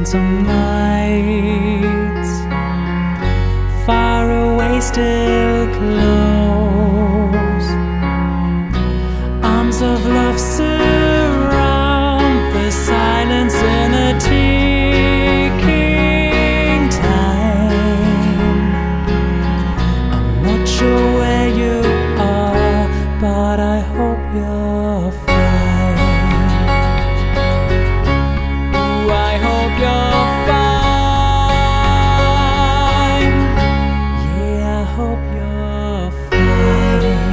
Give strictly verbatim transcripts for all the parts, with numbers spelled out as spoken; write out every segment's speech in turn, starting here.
some nights far away still close. Arms of love surround the silence in a ticking time. I'm not sure where you are, but I hope you're fine. Ooh, I hope you're fine. Yeah, I hope you're fine.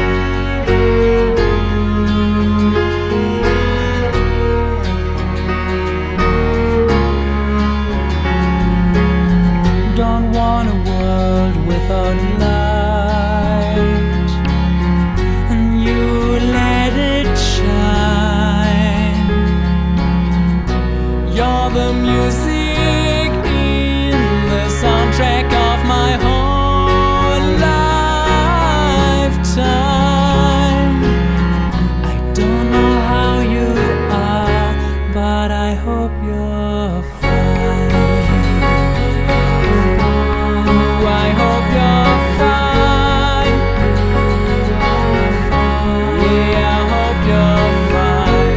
Don't want a world without light, and you let it shine. You're the music in the soundtrack of my whole lifetime. I don't know how you are, but I hope you're fine. Ooh, I hope you're fine. Yeah, I hope you're fine.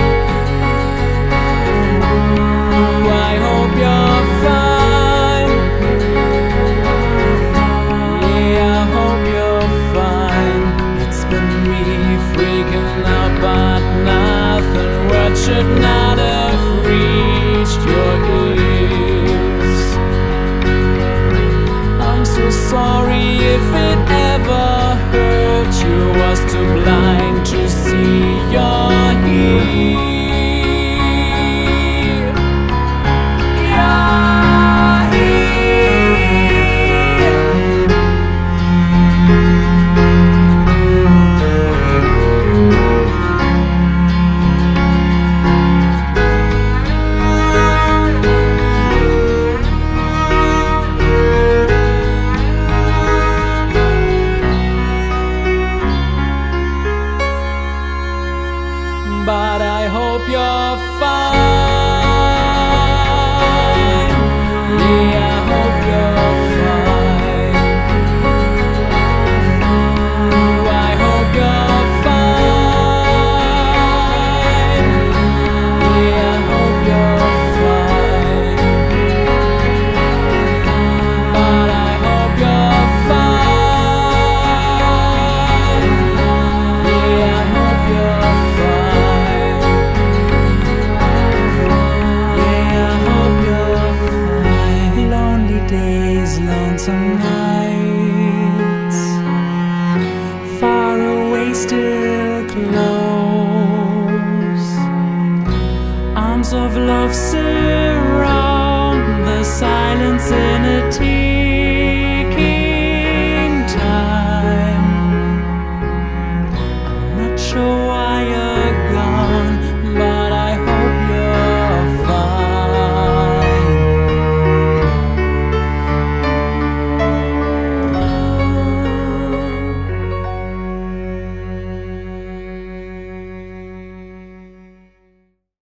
Ooh, I hope you're fine. Yeah, I hope you're fine. It's been me freaking out, but nothing words should not have reached your ears. I'm so sorry if it ever hurt you, was to blame.